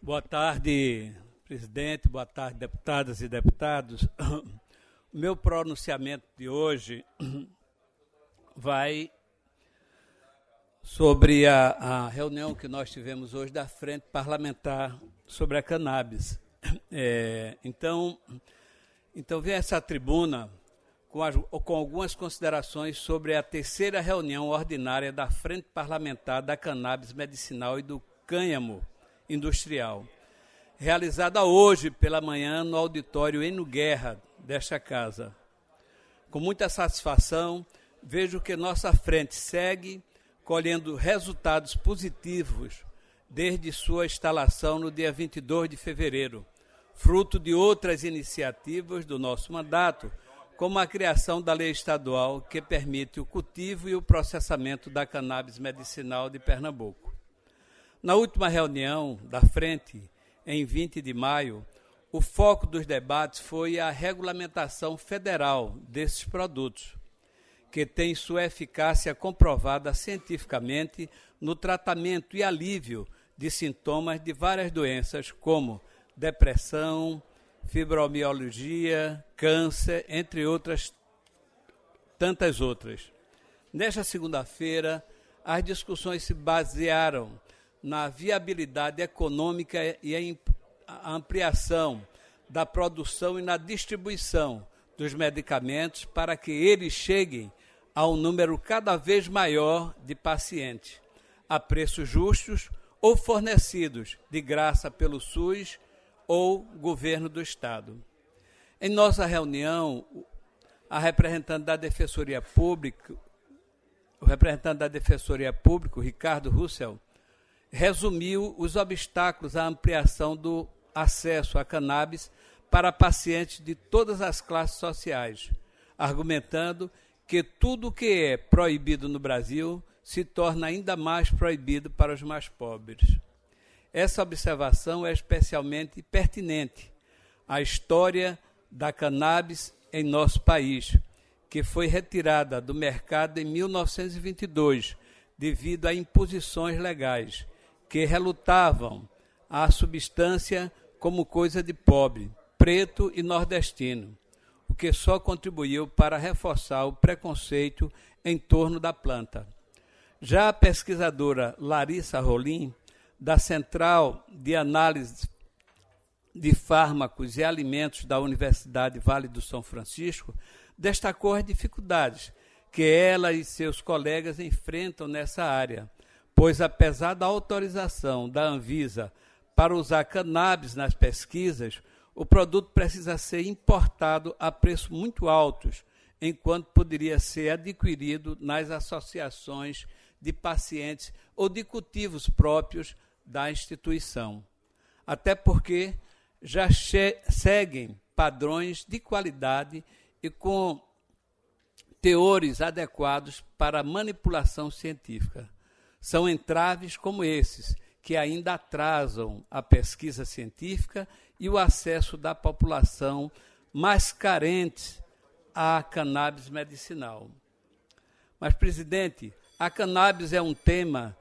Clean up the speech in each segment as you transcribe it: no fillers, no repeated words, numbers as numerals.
Boa tarde, presidente. Boa tarde, deputadas e deputados. O meu pronunciamento de hoje vai sobre a reunião que nós tivemos hoje da Frente Parlamentar sobre a Cannabis. Então vem essa tribuna com algumas considerações sobre a terceira reunião ordinária da Frente Parlamentar da Cannabis Medicinal e do Cânhamo Industrial, realizada hoje pela manhã no auditório Eno Guerra desta casa. Com muita satisfação, vejo que nossa frente segue colhendo resultados positivos desde sua instalação no dia 22 de fevereiro, fruto de outras iniciativas do nosso mandato, como a criação da lei estadual que permite o cultivo e o processamento da cannabis medicinal de Pernambuco. Na última reunião da Frente, em 20 de maio, o foco dos debates foi a regulamentação federal desses produtos, que tem sua eficácia comprovada cientificamente no tratamento e alívio de sintomas de várias doenças, como depressão, fibromialgia, câncer, entre outras, tantas outras. Nesta segunda-feira, as discussões se basearam na viabilidade econômica e a ampliação da produção e na distribuição dos medicamentos para que eles cheguem a um número cada vez maior de pacientes, a preços justos ou fornecidos de graça pelo SUS ou governo do Estado. Em nossa reunião, o representante da Defensoria Pública, Ricardo Russell, resumiu os obstáculos à ampliação do acesso à cannabis para pacientes de todas as classes sociais, argumentando que tudo o que é proibido no Brasil se torna ainda mais proibido para os mais pobres. Essa observação é especialmente pertinente à história da cannabis em nosso país, que foi retirada do mercado em 1922 devido a imposições legais que relutavam a substância como coisa de pobre, preto e nordestino, o que só contribuiu para reforçar o preconceito em torno da planta. Já a pesquisadora Larissa Rolim, da Central de Análise de Fármacos e Alimentos da Universidade Vale do São Francisco, destacou as dificuldades que ela e seus colegas enfrentam nessa área, pois, apesar da autorização da Anvisa para usar cannabis nas pesquisas, o produto precisa ser importado a preços muito altos, enquanto poderia ser adquirido nas associações de pacientes ou de cultivos próprios da instituição. Até porque já seguem padrões de qualidade e com teores adequados para manipulação científica. São entraves como esses que ainda atrasam a pesquisa científica e o acesso da população mais carente à cannabis medicinal. Mas, presidente, a cannabis é um tema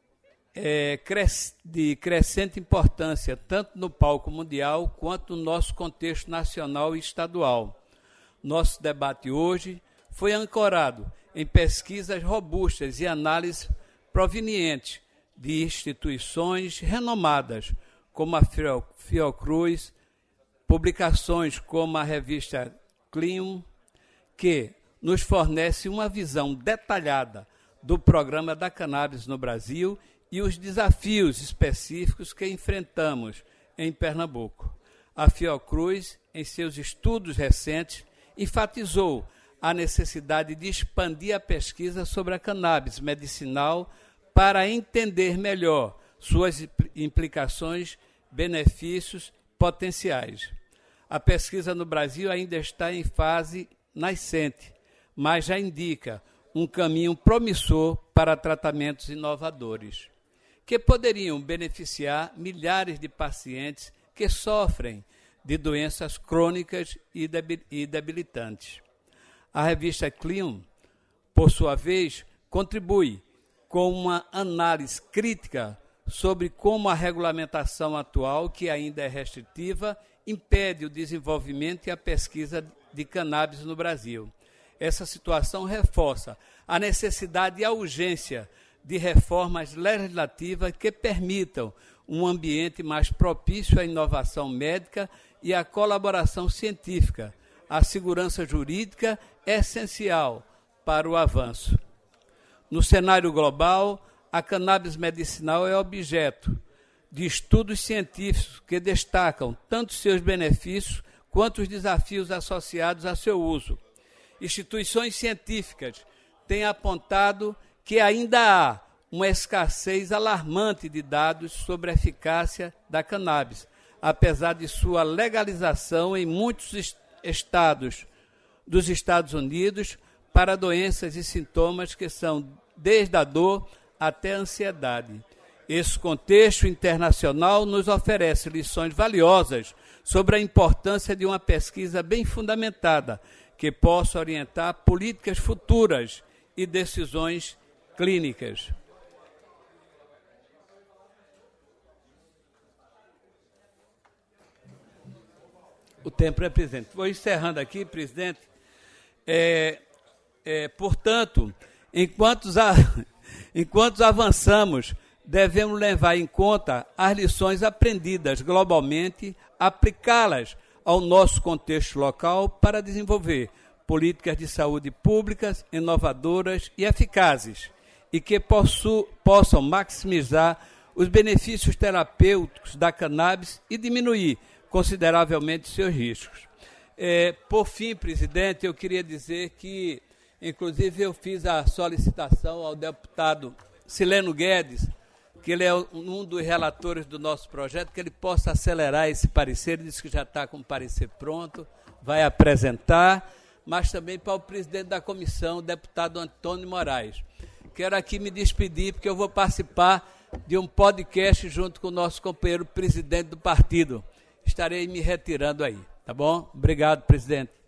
de crescente importância, tanto no palco mundial quanto no nosso contexto nacional e estadual. Nosso debate hoje foi ancorado em pesquisas robustas e análises provenientes de instituições renomadas, como a Fiocruz, publicações como a revista Clium, que nos fornece uma visão detalhada do programa da cannabis no Brasil e os desafios específicos que enfrentamos em Pernambuco. A Fiocruz, em seus estudos recentes, enfatizou a necessidade de expandir a pesquisa sobre a cannabis medicinal para entender melhor suas implicações, benefícios potenciais. A pesquisa no Brasil ainda está em fase nascente, mas já indica um caminho promissor para tratamentos inovadores, que poderiam beneficiar milhares de pacientes que sofrem de doenças crônicas e debilitantes. A revista Clium, por sua vez, contribui com uma análise crítica sobre como a regulamentação atual, que ainda é restritiva, impede o desenvolvimento e a pesquisa de cannabis no Brasil. Essa situação reforça a necessidade e a urgência de reformas legislativas que permitam um ambiente mais propício à inovação médica e à colaboração científica. A segurança jurídica é essencial para o avanço. No cenário global, a cannabis medicinal é objeto de estudos científicos que destacam tanto seus benefícios quanto os desafios associados a seu uso. Instituições científicas têm apontado que ainda há uma escassez alarmante de dados sobre a eficácia da cannabis, apesar de sua legalização em muitos estados dos Estados Unidos para doenças e sintomas que são desde a dor até a ansiedade. Esse contexto internacional nos oferece lições valiosas sobre a importância de uma pesquisa bem fundamentada, que possa orientar políticas futuras e decisões clínicas. O tempo é, presidente. Vou encerrando aqui, presidente. Portanto, enquanto avançamos, devemos levar em conta as lições aprendidas globalmente, aplicá-las ao nosso contexto local para desenvolver políticas de saúde públicas inovadoras e eficazes e que possam maximizar os benefícios terapêuticos da cannabis e diminuir consideravelmente seus riscos. Por fim, presidente, eu queria dizer que, inclusive, eu fiz a solicitação ao deputado Sileno Guedes, que ele é um dos relatores do nosso projeto, que ele possa acelerar esse parecer. Ele disse que já está com o parecer pronto, vai apresentar, mas também para o presidente da comissão, o deputado Antônio Moraes. Quero aqui me despedir, porque eu vou participar de um podcast junto com o nosso companheiro presidente do partido. Estarei me retirando aí, tá bom? Obrigado, presidente.